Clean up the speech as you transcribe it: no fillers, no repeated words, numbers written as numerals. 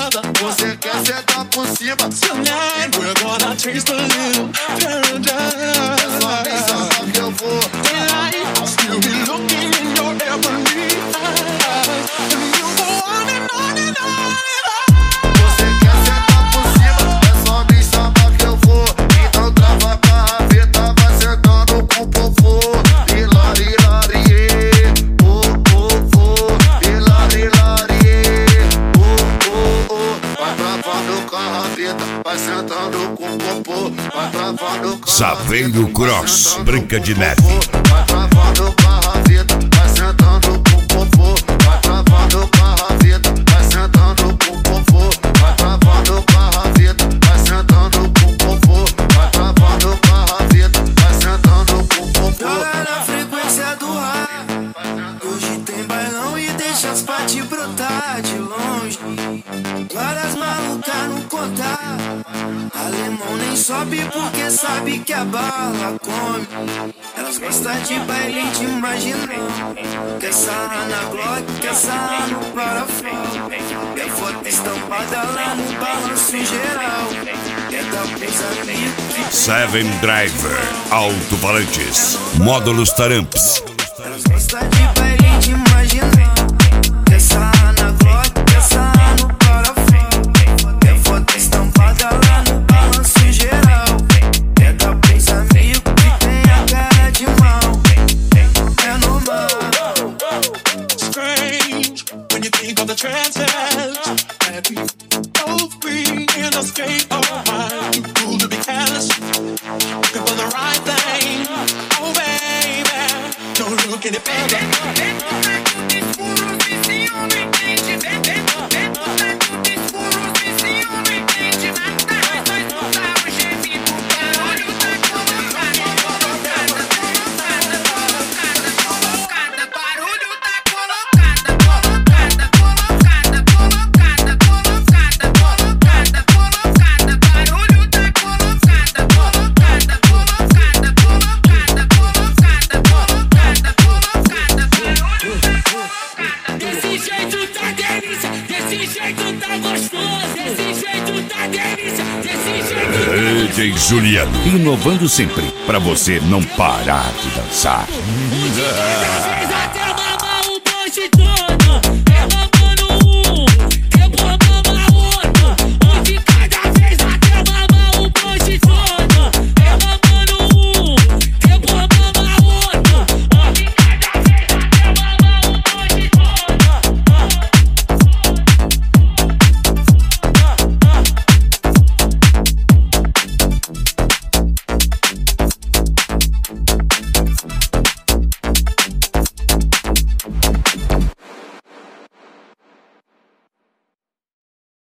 Você quer sentar por cima? Tonight we're gonna taste a little paradise. É só me chamar que eu vou. Tonight I'll still be looking in your ebony eyes, and you go on and on and on and on. Você quer sentar por cima? É só me chamar que eu vou. Então trava a gaveta, vai sentando com o popô. Hilari, larie, oh, oh, oh. Hilari, larie, oh, oh, oh. Vai travando com a gaveta, vai sentando com o popô. Vai travando com a Saveiro Cross, Branca de Neve. vai travando com a gaveta, vai sentando com o popô. Vai travando com a gaveta, vai sentando com o popô. Vai travando com a gaveta, vai sentando com o popô. Vai travando com a gaveta, vai sentando com o popô. Joga na frequência do ar. Hoje tem bailão e deixa as partes brotar de longe. Várias malucas no contar. Alemão nem sobe porque sabe que a bala come. Elas gostam de baile de imaginar. Quer sarrar na Glock, quer sarrar no parafuso. Quer foto estampada lá no balanço geral. Quer dar pros amigos. Seven Driver, alto-falantes, módulos taramps. Elas gostam de baile de imaginar. Quer sarrar na Glock, quer sarrar no parafuso. Quer foto estampada lá no balanço geral. Quer dar pros amigos que tem a cara de mal. É normal. Strange when you think of the chances that we both be in a state of mind. Too cool to be careless, looking for the right thing. Oh baby, don't look any further. DJ Juliano, inovando sempre, pra você não parar de dançar.